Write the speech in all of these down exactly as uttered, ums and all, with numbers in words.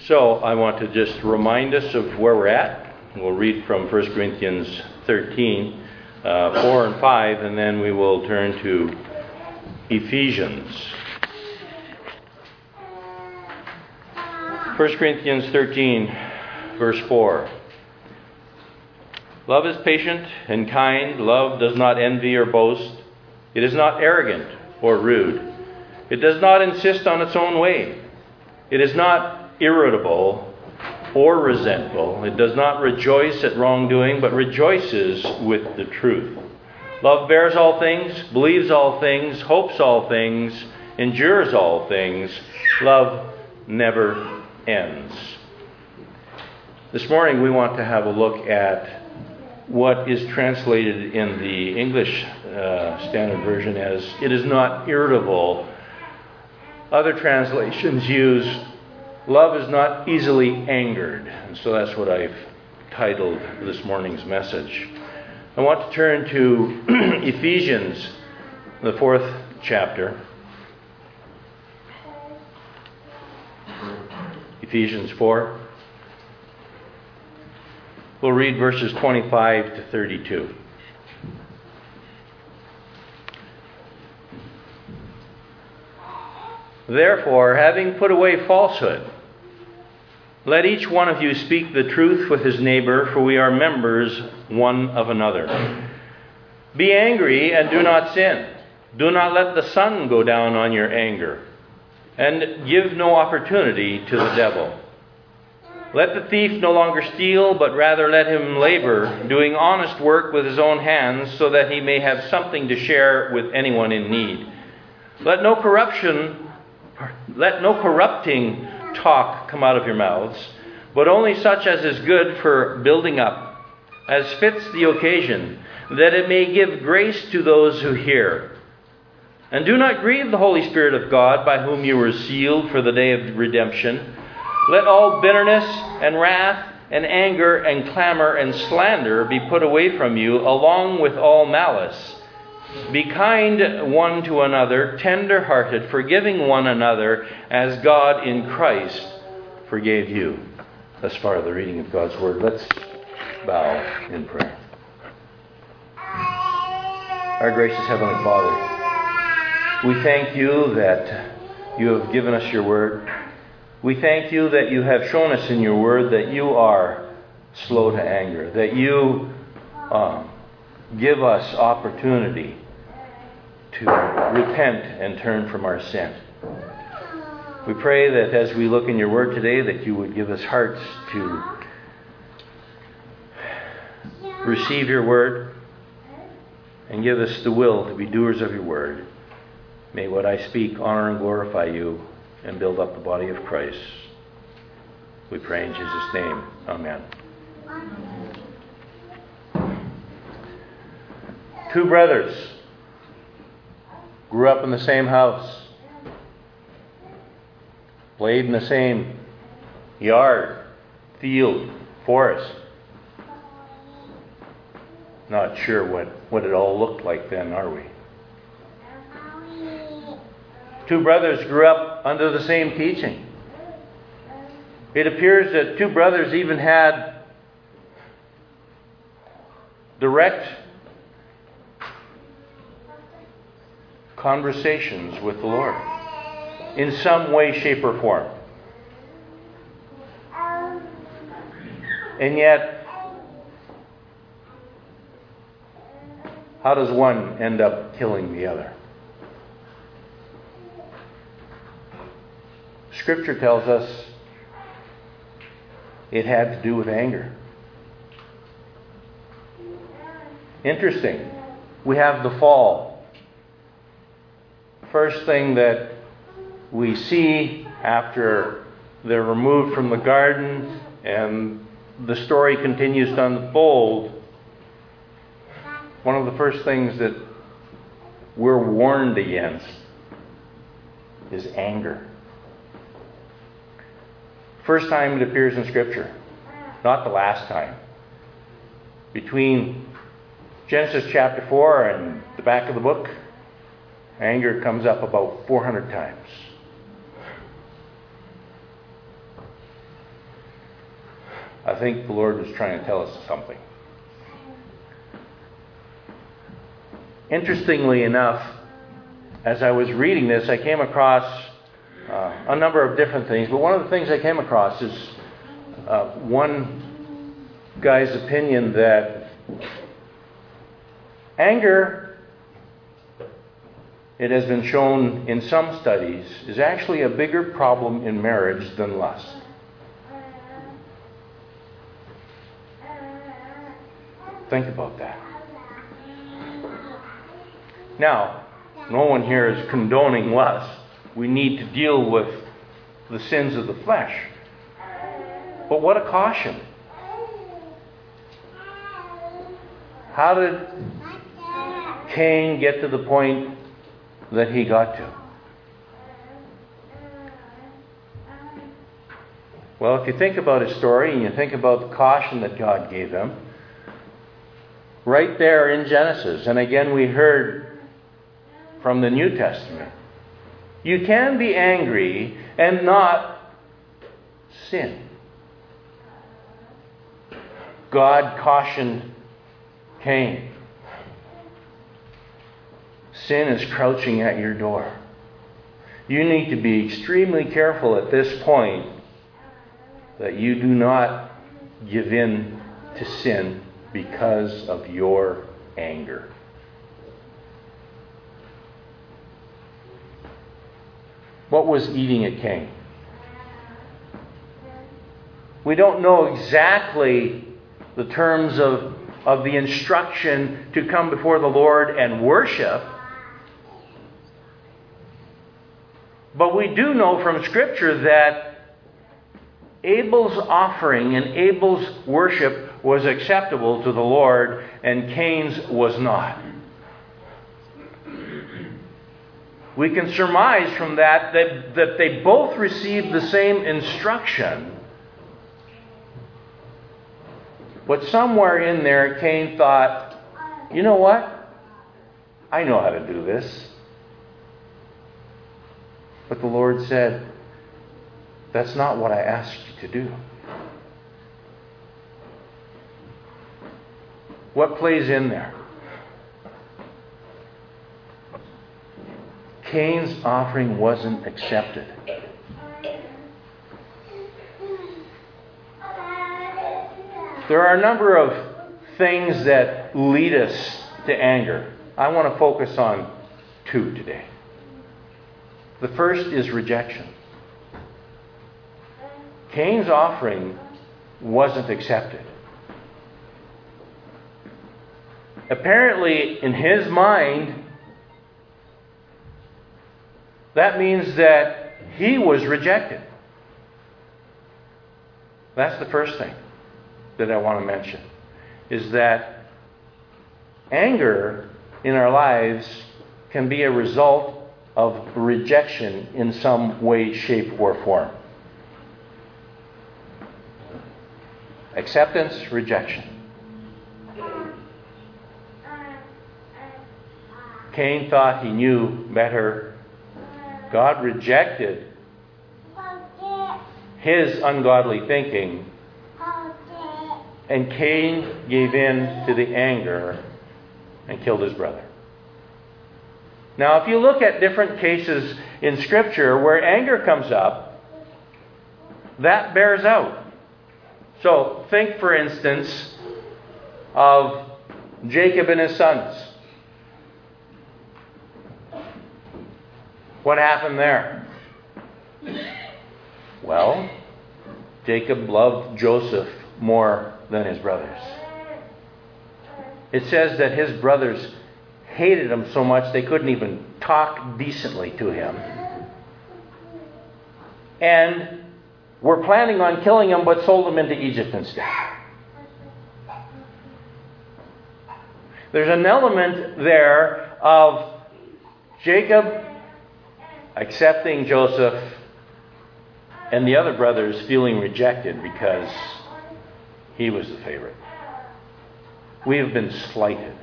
So I want to just remind us of where we're at. We'll read from First Corinthians thirteen, uh, four and five, and then we will turn to Ephesians. First Corinthians thirteen, verse four. Love is patient and kind. Love does not envy or boast. It is not arrogant or rude. It does not insist on its own way. It is not irritable or resentful. It does not rejoice at wrongdoing, but rejoices with the truth. Love bears all things, believes all things, hopes all things, endures all things. Love never ends. This morning we want to have a look at what is translated in the English uh, Standard Version as "it is not irritable." Other translations use "love is not easily angered." And so that's what I've titled this morning's message. I want to turn to Ephesians, the fourth chapter. Ephesians four. We'll read verses twenty-five to thirty-two. Therefore, having put away falsehood, let each one of you speak the truth with his neighbor, for we are members one of another. Be angry and do not sin. Do not let the sun go down on your anger, and give no opportunity to the devil. Let the thief no longer steal, but rather let him labor, doing honest work with his own hands, so that he may have something to share with anyone in need. Let no corruption, let no corrupting talk come out of your mouths, but only such as is good for building up, as fits the occasion, that it may give grace to those who hear. And do not grieve the Holy Spirit of God, by whom you were sealed for the day of redemption. Let all bitterness and wrath and anger and clamor and slander be put away from you, along with all malice. Be kind one to another, tender-hearted, forgiving one another, as God in Christ forgave you. Thus far, the reading of God's Word. Let's bow in prayer. Our gracious Heavenly Father, we thank you that you have given us your Word. We thank you that you have shown us in your Word that you are slow to anger, that you um, give us opportunity to repent and turn from our sin. We pray that as we look in your Word today, that you would give us hearts to receive your Word and give us the will to be doers of your Word. May what I speak honor and glorify you and build up the body of Christ. We pray in Jesus' name. Amen. Two brothers grew up in the same house, played in the same yard, field, forest. Not sure what, what it all looked like then, are we? Two brothers grew up under the same teaching. It appears that two brothers even had direct conversations with the Lord in some way, shape, or form. And yet, how does one end up killing the other? Scripture tells us it had to do with anger. Interesting. We have the fall. First thing that we see after they're removed from the garden and the story continues to unfold, one of the first things that we're warned against is anger. First time it appears in Scripture, not the last time. Between Genesis chapter four and the back of the book, anger comes up about four hundred times. I think the Lord was trying to tell us something. Interestingly enough, as I was reading this, I came across uh, a number of different things. But one of the things I came across is uh, one guy's opinion that anger, it has been shown in some studies, is actually a bigger problem in marriage than lust. Think about that. Now, no one here is condoning lust. We need to deal with the sins of the flesh. But what a caution. How did Cain get to the point that he got to? Well, if you think about his story and you think about the caution that God gave him, right there in Genesis, and again we heard from the New Testament, you can be angry and not sin. God cautioned Cain. Sin is crouching at your door. You need to be extremely careful at this point that you do not give in to sin because of your anger. What was eating at Cain? We don't know exactly the terms of, of the instruction to come before the Lord and worship. But we do know from Scripture that Abel's offering and Abel's worship was acceptable to the Lord, and Cain's was not. We can surmise from that that, that they both received the same instruction. But somewhere in there, Cain thought, you know what? I know how to do this. But the Lord said, that's not what I asked you to do. What plays in there? Cain's offering wasn't accepted. There are a number of things that lead us to anger. I want to focus on two today. The first is rejection. Cain's offering wasn't accepted. Apparently, in his mind, that means that he was rejected. That's the first thing that I want to mention, is that anger in our lives can be a result of rejection in some way, shape, or form. Acceptance, rejection. Cain thought he knew better. God rejected his ungodly thinking, and Cain gave in to the anger and killed his brother. Now, if you look at different cases in Scripture where anger comes up, that bears out. So, think, for instance, of Jacob and his sons. What happened there? Well, Jacob loved Joseph more than his brothers. It says that his brothers hated him so much they couldn't even talk decently to him. And were planning on killing him, but sold him into Egypt instead. There's an element there of Jacob accepting Joseph and the other brothers feeling rejected because he was the favorite. We have been slighted.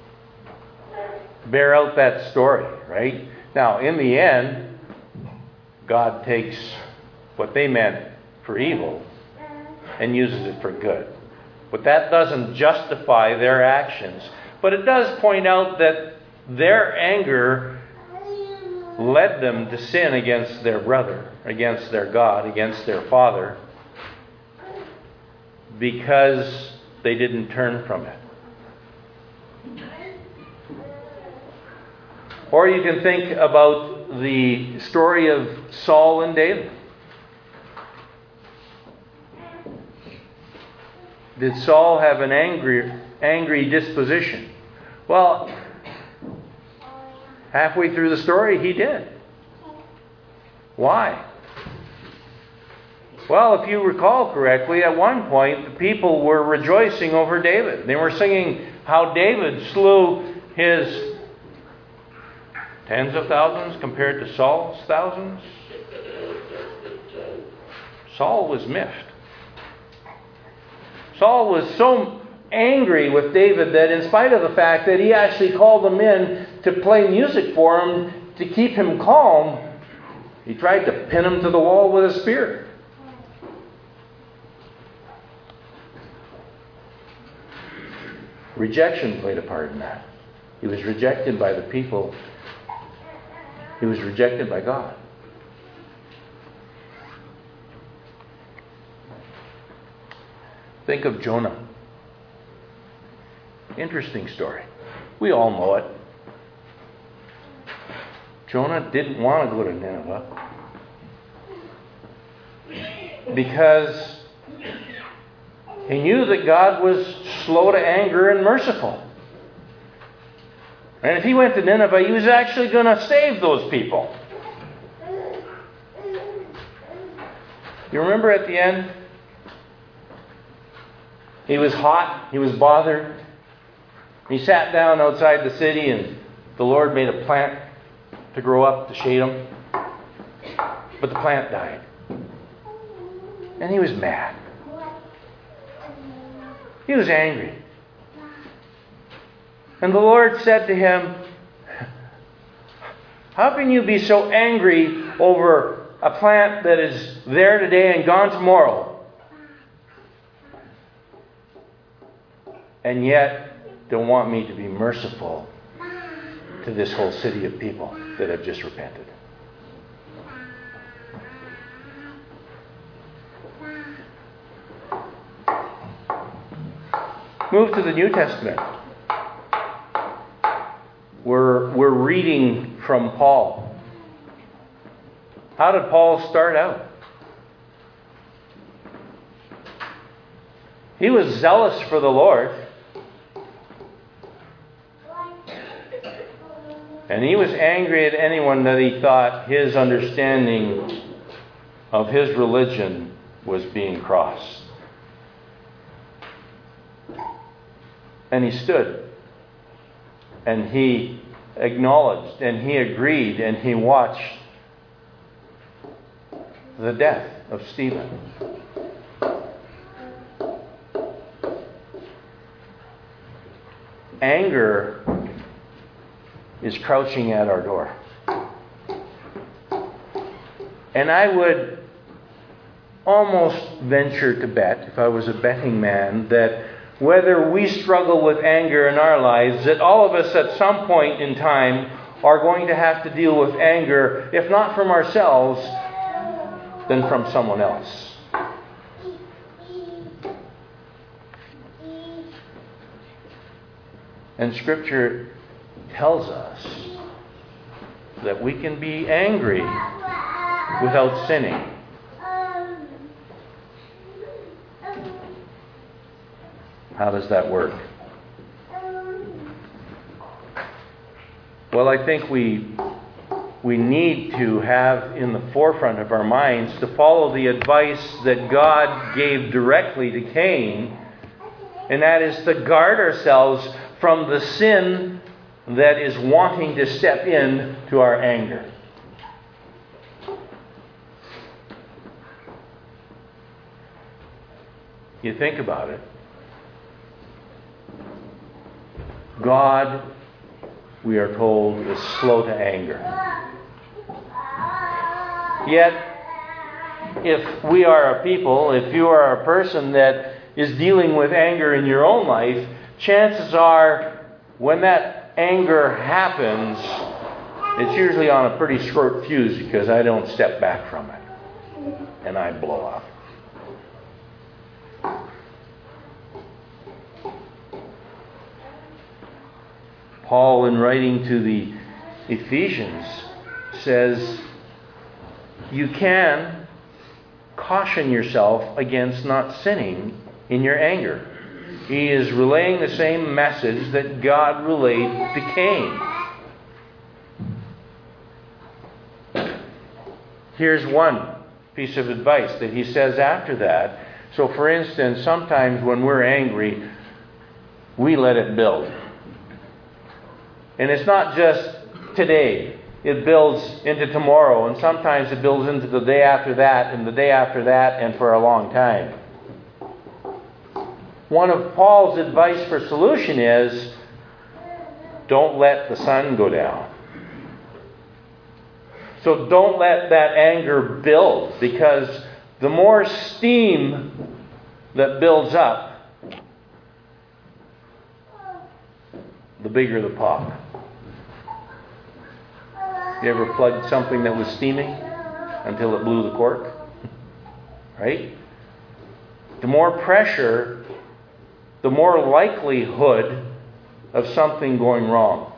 Bear out that story, right? Now, in the end, God takes what they meant for evil and uses it for good. But that doesn't justify their actions. But it does point out that their anger led them to sin against their brother, against their God, against their father, because they didn't turn from it. Or you can think about the story of Saul and David. Did Saul have an angry, angry disposition? Well, halfway through the story, he did. Why? Well, if you recall correctly, at one point, the people were rejoicing over David. They were singing how David slew his tens of thousands compared to Saul's thousands. Saul was miffed. Saul was so angry with David that in spite of the fact that he actually called them in to play music for him to keep him calm, he tried to pin him to the wall with a spear. Rejection played a part in that. He was rejected by the people. He was rejected by God. Think of Jonah. Interesting story. We all know it. Jonah didn't want to go to Nineveh because he knew that God was slow to anger and merciful. And if he went to Nineveh, he was actually going to save those people. You remember at the end? He was hot. He was bothered. He sat down outside the city and the Lord made a plant to grow up to shade him. But the plant died. And he was mad. He was angry. And the Lord said to him, how can you be so angry over a plant that is there today and gone tomorrow? And yet don't want me to be merciful to this whole city of people that have just repented. Move to the New Testament. We're, we're reading from Paul. How did Paul start out? He was zealous for the Lord. And he was angry at anyone that he thought his understanding of his religion was being crossed. And he stood. And he acknowledged. And he agreed. And he watched the death of Stephen. Anger is crouching at our door. And I would almost venture to bet, if I was a betting man, that whether we struggle with anger in our lives, that all of us at some point in time are going to have to deal with anger, if not from ourselves, then from someone else. And Scripture tells us that we can be angry without sinning. How does that work? Well, I think we we need to have in the forefront of our minds to follow the advice that God gave directly to Cain, and that is to guard ourselves from the sin that is wanting to step in to our anger. You think about it. God, we are told, is slow to anger. Yet, if we are a people, if you are a person that is dealing with anger in your own life, chances are when that anger happens, it's usually on a pretty short fuse because I don't step back from it and I blow up. Paul, in writing to the Ephesians, says you can caution yourself against not sinning in your anger. He is relaying the same message that God relayed to Cain. Here's one piece of advice that he says after that. So, for instance, sometimes when we're angry, we let it build. And it's not just today. It builds into tomorrow, and sometimes it builds into the day after that, and the day after that, and for a long time. One of Paul's advice for solution is, don't let the sun go down. So don't let that anger build, because the more steam that builds up, the bigger the pop. You ever plugged something that was steaming until it blew the cork? Right? The more pressure, the more likelihood of something going wrong.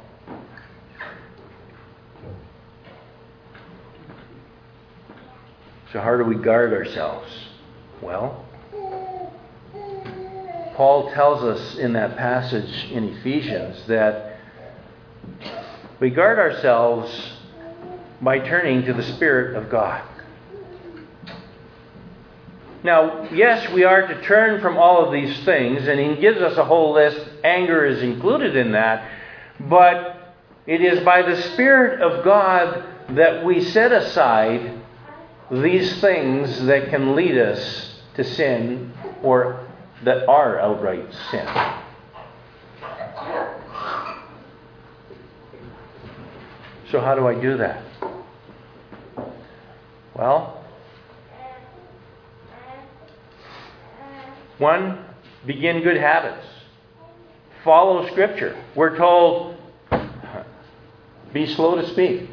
So how do we guard ourselves? Well, Paul tells us in that passage in Ephesians that we guard ourselves by turning to the Spirit of God. Now, yes, we are to turn from all of these things, and he gives us a whole list. Anger is included in that. But it is by the Spirit of God that we set aside these things that can lead us to sin, or that are outright sin. So how do I do that? Well, one, begin good habits. Follow Scripture. We're told, be slow to speak.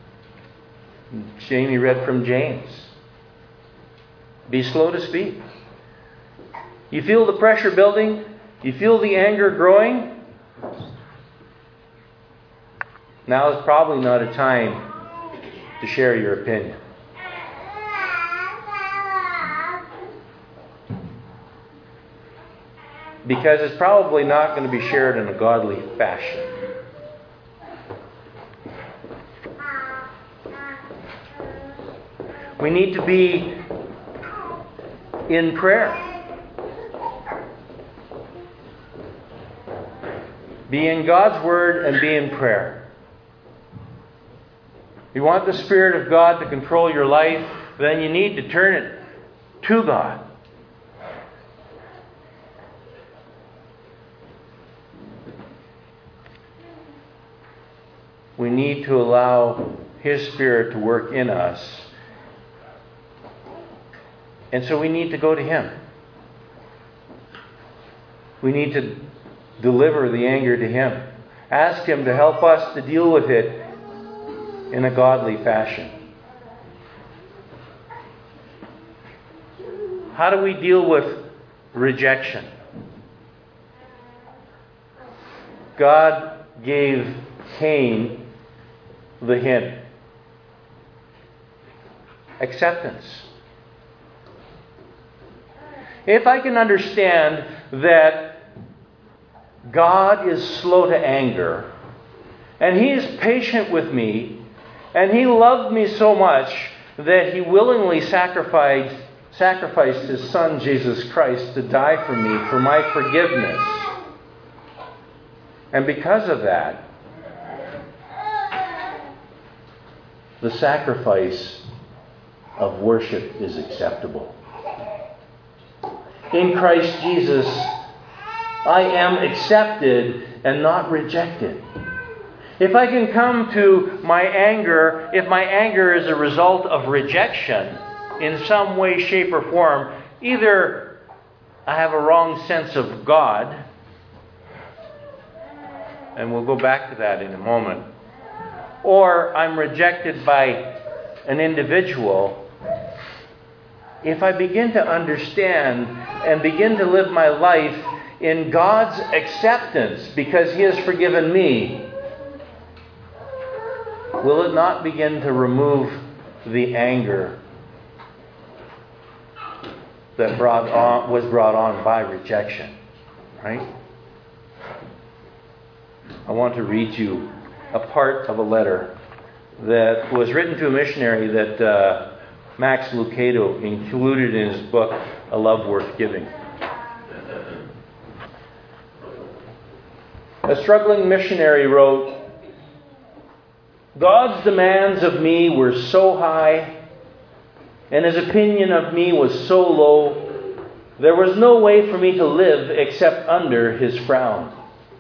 Jamie read from James. Be slow to speak. You feel the pressure building? You feel the anger growing? Now is probably not a time to share your opinion. Because it's probably not going to be shared in a godly fashion. We need to be in prayer. Be in God's Word and be in prayer. You want the Spirit of God to control your life, then you need to turn it to God. We need to allow His Spirit to work in us. And so we need to go to Him. We need to deliver the anger to Him. Ask Him to help us to deal with it in a godly fashion. How do we deal with rejection? God gave Cain the hint. Acceptance. If I can understand that God is slow to anger, and He is patient with me, and He loved me so much that He willingly sacrificed, sacrificed His Son, Jesus Christ, to die for me, for my forgiveness. And because of that, the sacrifice of worship is acceptable. In Christ Jesus, I am accepted and not rejected. If I can come to my anger, if my anger is a result of rejection, in some way, shape, or form, either I have a wrong sense of God, and we'll go back to that in a moment, or I'm rejected by an individual, if I begin to understand and begin to live my life in God's acceptance because He has forgiven me, will it not begin to remove the anger that brought on, was brought on by rejection? Right? I want to read you a part of a letter that was written to a missionary that uh, Max Lucado included in his book, A Love Worth Giving. A struggling missionary wrote, "God's demands of me were so high, and His opinion of me was so low, there was no way for me to live except under His frown.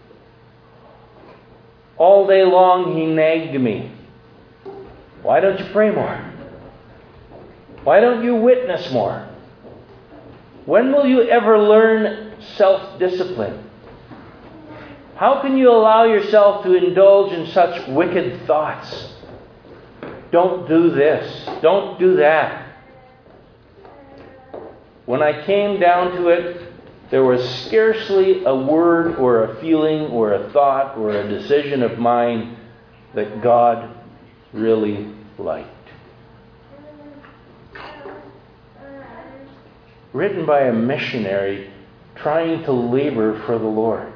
All day long He nagged me. Why don't you pray more? Why don't you witness more? When will you ever learn self-discipline? How can you allow yourself to indulge in such wicked thoughts? Don't do this. Don't do that." When I came down to it, there was scarcely a word or a feeling or a thought or a decision of mine that God really liked. Written by a missionary trying to labor for the Lord.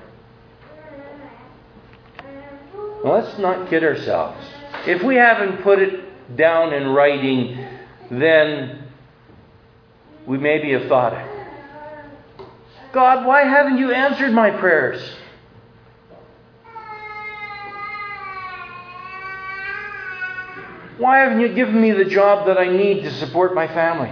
Now, let's not kid ourselves. If we haven't put it down in writing, then we maybe have thought it. God, why haven't you answered my prayers? Why haven't you given me the job that I need to support my family?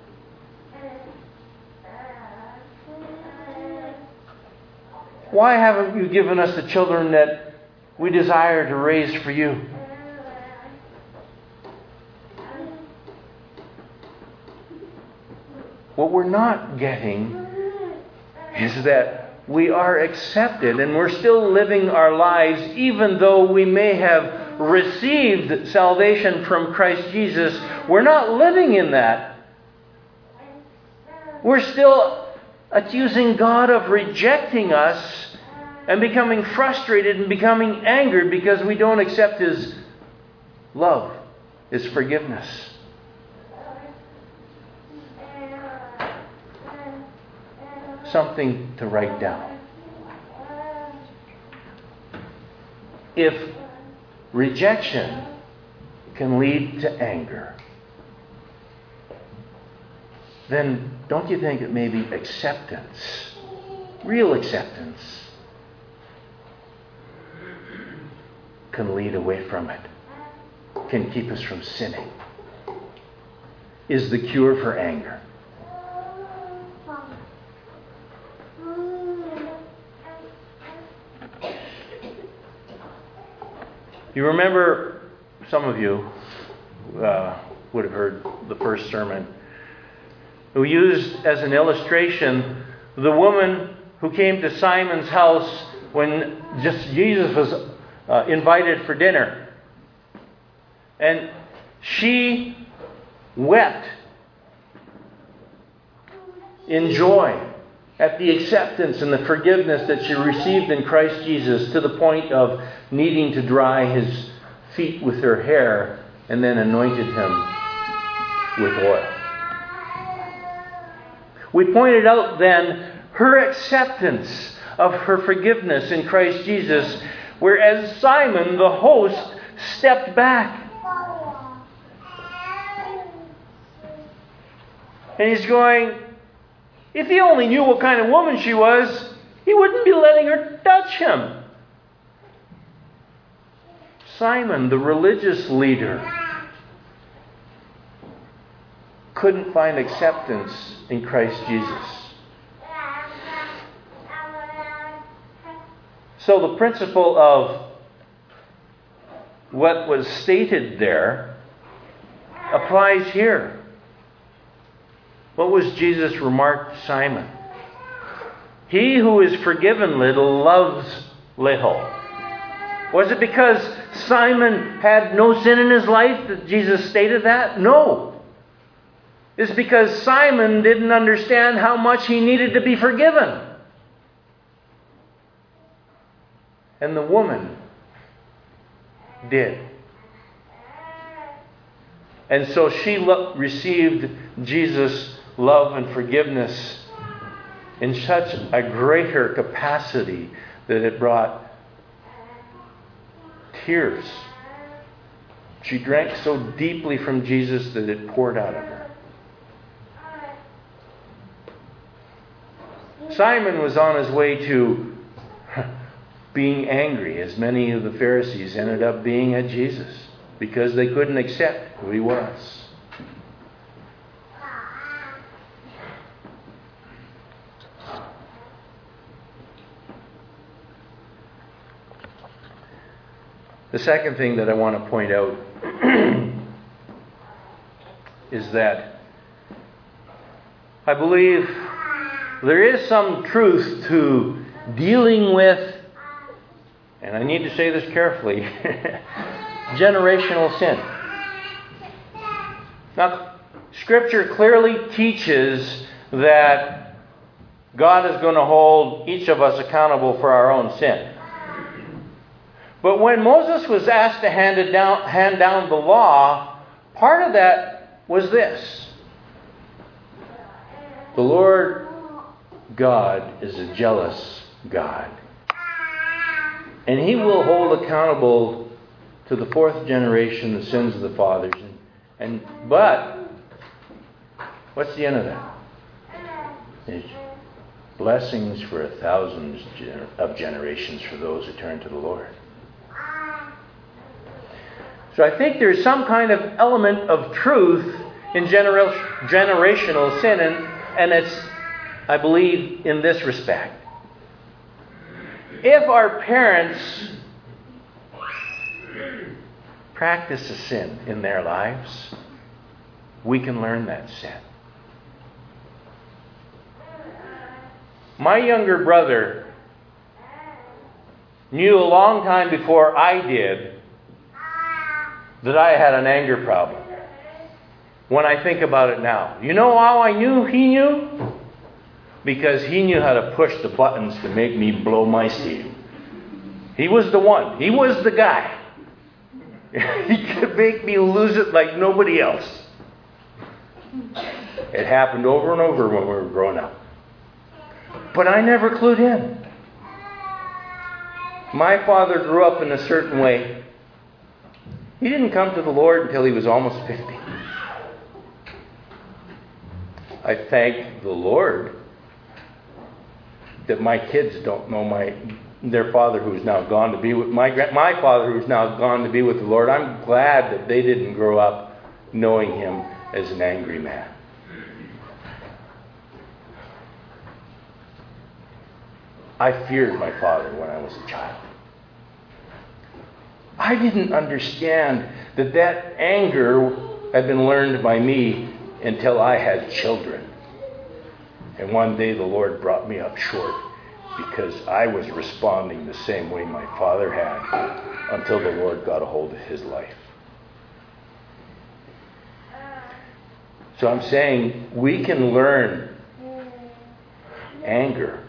Why haven't you given us the children that we desire to raise for you? What we're not getting is that we are accepted and we're still living our lives even though we may have received salvation from Christ Jesus. We're not living in that. We're still accusing God of rejecting us and becoming frustrated and becoming angered because we don't accept His love, His forgiveness. Something to write down. If rejection can lead to anger, then don't you think it may be acceptance, real acceptance, can lead away from it, can keep us from sinning, is the cure for anger. You remember, some of you uh, would have heard the first sermon. We used as an illustration the woman who came to Simon's house when just Jesus was uh, invited for dinner. And she wept in joy at the acceptance and the forgiveness that she received in Christ Jesus, to the point of needing to dry His feet with her hair and then anointed Him with oil. We pointed out then her acceptance of her forgiveness in Christ Jesus, whereas Simon, the host, stepped back. And he's going, if he only knew what kind of woman she was, he wouldn't be letting her touch him. Simon, the religious leader, couldn't find acceptance in Christ Jesus. So the principle of what was stated there applies here. What was Jesus' remark to Simon? He who is forgiven little loves little. Was it because Simon had no sin in his life that Jesus stated that? No. It's because Simon didn't understand how much he needed to be forgiven. And the woman did. And so she lo- received Jesus' love and forgiveness in such a greater capacity that it brought tears. She drank so deeply from Jesus that it poured out of her. Simon was on his way to being angry, as many of the Pharisees ended up being at Jesus, because they couldn't accept who he was. The second thing that I want to point out is that I believe there is some truth to dealing with, and I need to say this carefully, generational sin. Now, Scripture clearly teaches that God is going to hold each of us accountable for our own sin. But when Moses was asked to hand, it down, hand down the law, part of that was this. The Lord God is a jealous God. And He will hold accountable to the fourth generation the sins of the fathers. And, and but, what's the end of that? It's blessings for a thousand of generations for those who turn to the Lord. So I think there's some kind of element of truth in gener- generational sin, and, and it's, I believe, in this respect. If our parents practice a sin in their lives, we can learn that sin. My younger brother knew a long time before I did that I had an anger problem. When I think about it now. You know how I knew he knew? Because he knew how to push the buttons to make me blow my steam. He was the one. He was the guy. He could make me lose it like nobody else. It happened over and over when we were growing up. But I never clued in. My father grew up in a certain way. He didn't come to the Lord until he was almost fifty. I thank the Lord that my kids don't know my their father who's now gone to be with my my father who's now gone to be with the Lord. I'm glad that they didn't grow up knowing him as an angry man. I feared my father when I was a child. I didn't understand that that anger had been learned by me until I had children. And one day the Lord brought me up short because I was responding the same way my father had until the Lord got a hold of his life. So I'm saying we can learn anger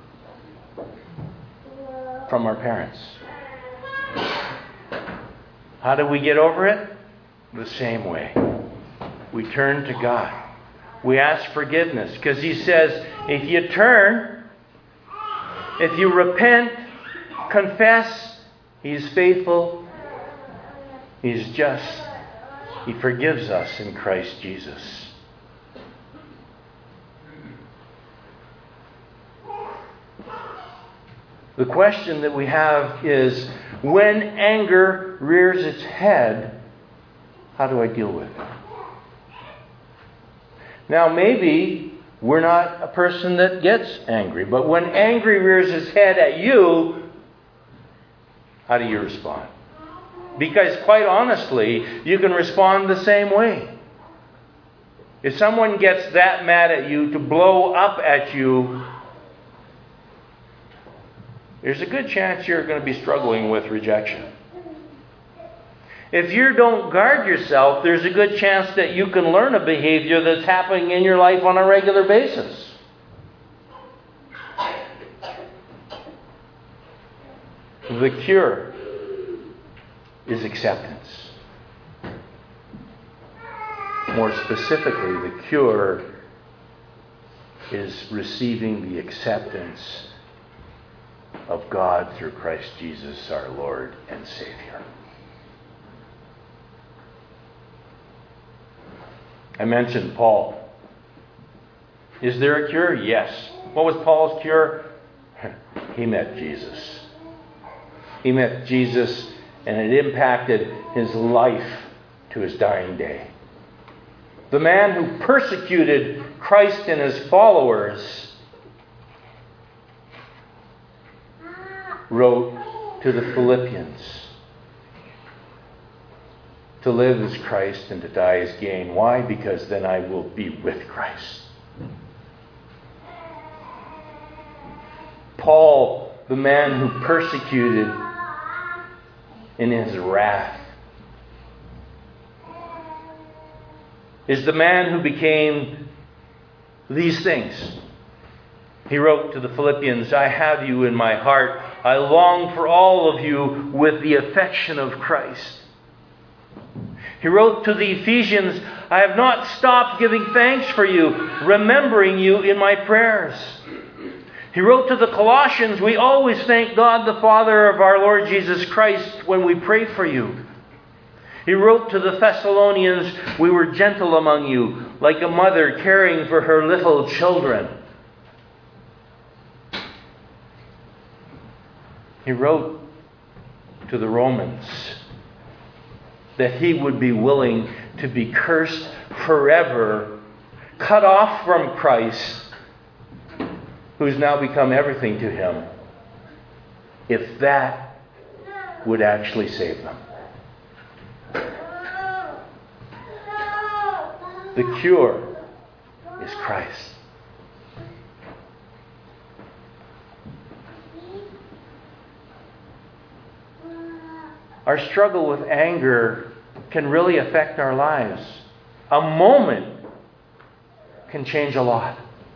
from our parents. How do we get over it? The same way. We turn to God. We ask forgiveness because He says, if you turn, if you repent, confess, He's faithful, He's just, He forgives us in Christ Jesus. The question that we have is, when anger rears its head, how do I deal with it? Now, maybe we're not a person that gets angry, but when angry rears its head at you, how do you respond? Because quite honestly, you can respond the same way. If someone gets that mad at you to blow up at you, there's a good chance you're going to be struggling with rejection. If you don't guard yourself, there's a good chance that you can learn a behavior that's happening in your life on a regular basis. The cure is acceptance. More specifically, the cure is receiving the acceptance of God through Christ Jesus, our Lord and Savior. I mentioned Paul. Is there a cure? Yes. What was Paul's cure? He met Jesus. He met Jesus, and it impacted his life to his dying day. The man who persecuted Christ and his followers wrote to the Philippians, to live as Christ and to die as gain. Why? Because then I will be with Christ. Paul, the man who persecuted in his wrath, is the man who became these things. He wrote to the Philippians, I have you in my heart. I long for all of you with the affection of Christ. He wrote to the Ephesians, I have not stopped giving thanks for you, remembering you in my prayers. He wrote to the Colossians, we always thank God the Father of our Lord Jesus Christ when we pray for you. He wrote to the Thessalonians, we were gentle among you, like a mother caring for her little children. He wrote to the Romans that he would be willing to be cursed forever, cut off from Christ, who's now become everything to him, if that would actually save them. The cure is Christ. Our struggle with anger can really affect our lives. A moment can change a lot.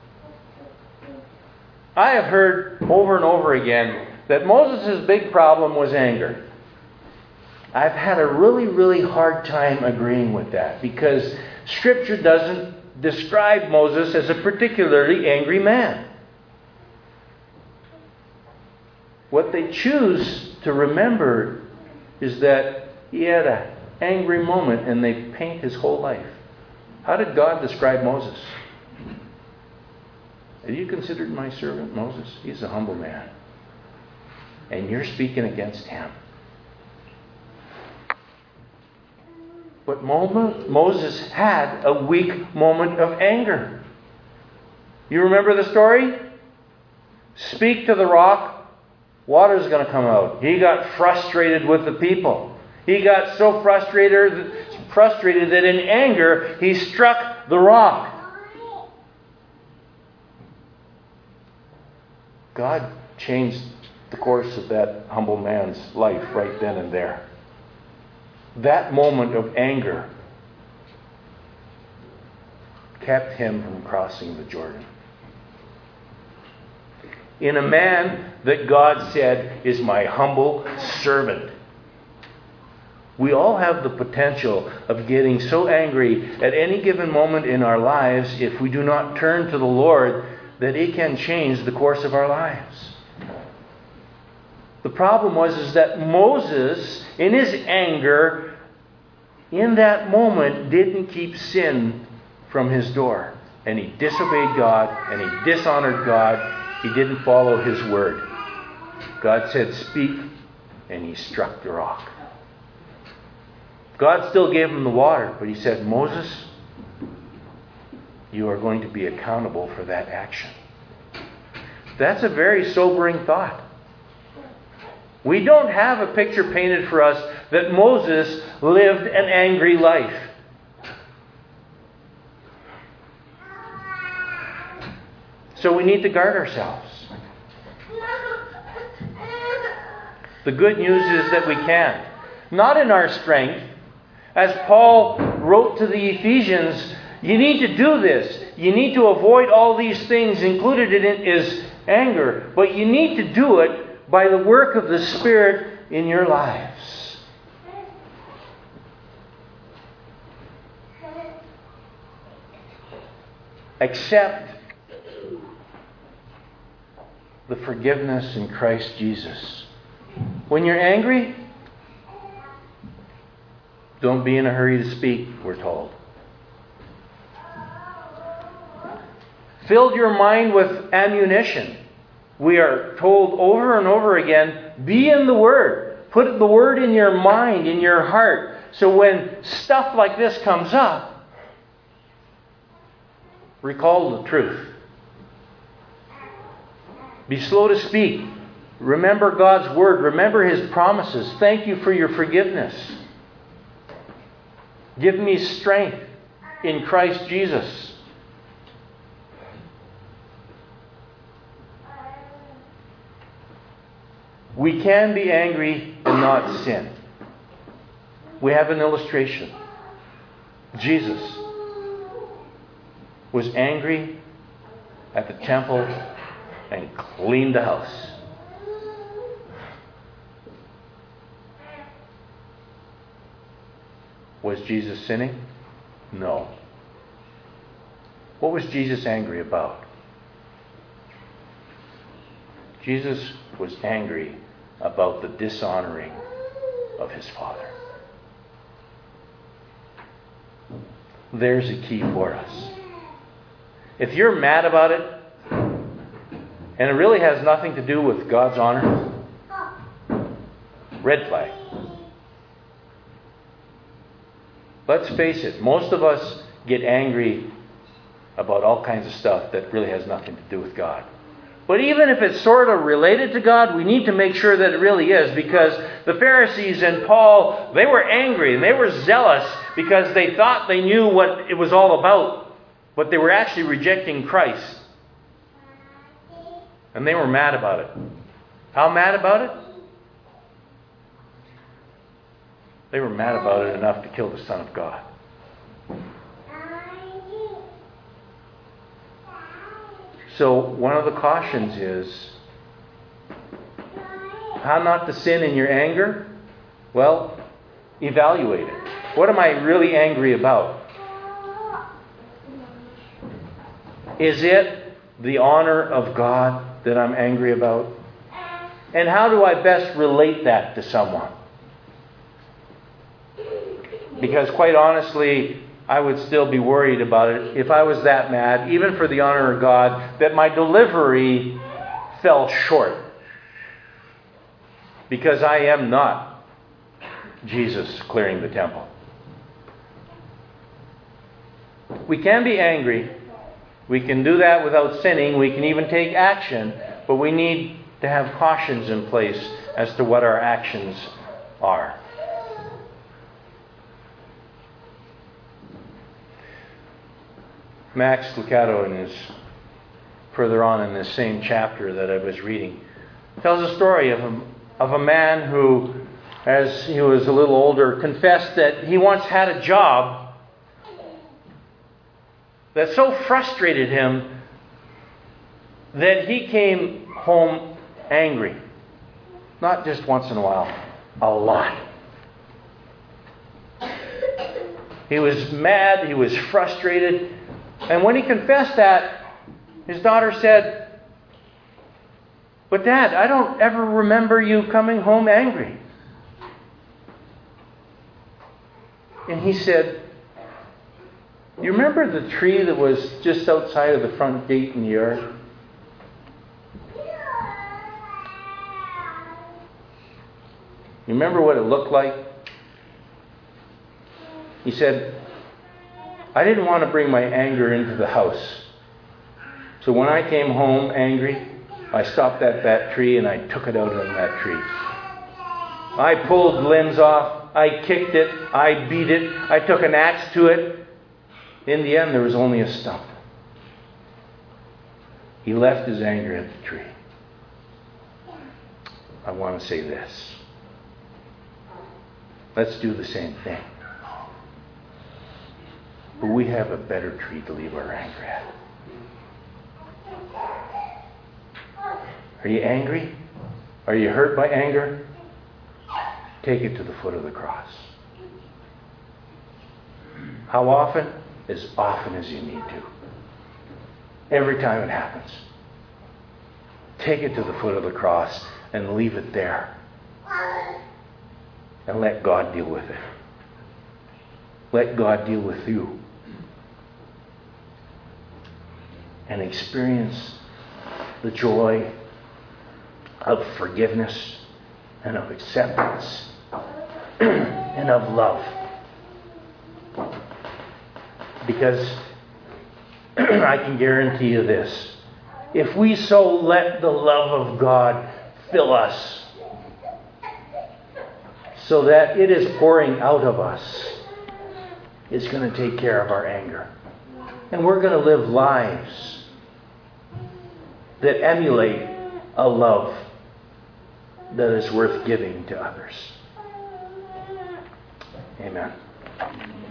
I have heard over and over again that Moses' big problem was anger. I've had a really, really hard time agreeing with that because Scripture doesn't describe Moses as a particularly angry man. What they choose to remember is that he had an angry moment and they paint his whole life. How did God describe Moses? Have you considered my servant Moses? He's a humble man. And you're speaking against him. But Moses had a weak moment of anger. You remember the story? Speak to the rock, water's going to come out. He got frustrated with the people. He got so frustrated, frustrated that in anger, he struck the rock. God changed the course of that humble man's life right then and there. That moment of anger kept him from crossing the Jordan. In a man that God said is my humble servant. We all have the potential of getting so angry at any given moment in our lives if we do not turn to the Lord that it can change the course of our lives. The problem was is that Moses, in his anger, in that moment, didn't keep sin from his door. And he disobeyed God, and he dishonored God. He didn't follow his word. God said, speak, and he struck the rock. God still gave him the water, but he said, Moses, you are going to be accountable for that action. That's a very sobering thought. We don't have a picture painted for us that Moses lived an angry life. So we need to guard ourselves. The good news is that we can. Not in our strength. As Paul wrote to the Ephesians, you need to do this. You need to avoid all these things. Included in it is anger. But you need to do it by the work of the Spirit in your lives. Accept the forgiveness in Christ Jesus. When you're angry, don't be in a hurry to speak, we're told. Fill your mind with ammunition. We are told over and over again, be in the Word. Put the Word in your mind, in your heart. So when stuff like this comes up, recall the truth. Be slow to speak. Remember God's Word. Remember His promises. Thank you for your forgiveness. Give me strength in Christ Jesus. We can be angry and not sin. We have an illustration. Jesus was angry at the temple and cleaned the house. Was Jesus sinning? No. What was Jesus angry about? Jesus was angry about the dishonoring of His Father. There's a key for us. If you're mad about it, and it really has nothing to do with God's honor, red flag. Let's face it, most of us get angry about all kinds of stuff that really has nothing to do with God. But even if it's sort of related to God, we need to make sure that it really is, because the Pharisees and Paul, they were angry and they were zealous because they thought they knew what it was all about, but they were actually rejecting Christ. And they were mad about it. How mad about it? They were mad about it enough to kill the Son of God. So one of the cautions is how not to sin in your anger? Well, evaluate it. What am I really angry about? Is it the honor of God that I'm angry about? And how do I best relate that to someone? Because quite honestly, I would still be worried about it if I was that mad, even for the honor of God, that my delivery fell short. Because I am not Jesus clearing the temple. We can be angry. We can do that without sinning. We can even take action. But we need to have cautions in place as to what our actions are. Max Lucado, in his, further on in this same chapter that I was reading, tells a story of a, of a man who, as he was a little older, confessed that he once had a job that so frustrated him that he came home angry. Not just once in a while, a lot. He was mad, he was frustrated. And when he confessed that, his daughter said, "But Dad, I don't ever remember you coming home angry." And he said, "You remember the tree that was just outside of the front gate in the yard? You remember what it looked like?" He said, "I didn't want to bring my anger into the house. So when I came home angry, I stopped at that tree and I took it out on that tree. I pulled limbs off. I kicked it. I beat it. I took an axe to it. In the end, there was only a stump. He left his anger at the tree. I want to say this. Let's do the same thing. But we have a better tree to leave our anger at. Are you angry? Are you hurt by anger? Take it to the foot of the cross. How often? As often as you need to. Every time it happens. Take it to the foot of the cross and leave it there. And let God deal with it. Let God deal with you. And experience the joy of forgiveness and of acceptance and of love. Because I can guarantee you this. If we so let the love of God fill us so that it is pouring out of us, it's going to take care of our anger. And we're going to live lives that emulate a love that is worth giving to others. Amen.